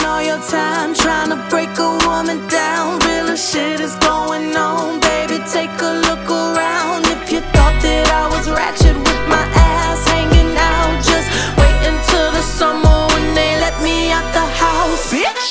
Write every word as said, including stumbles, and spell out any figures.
all your time trying to break a woman down. Real shit is going on, baby, take a look around. If you thought that I was ratchet with my ass hanging out, just wait until the summer when they let me out the house, bitch.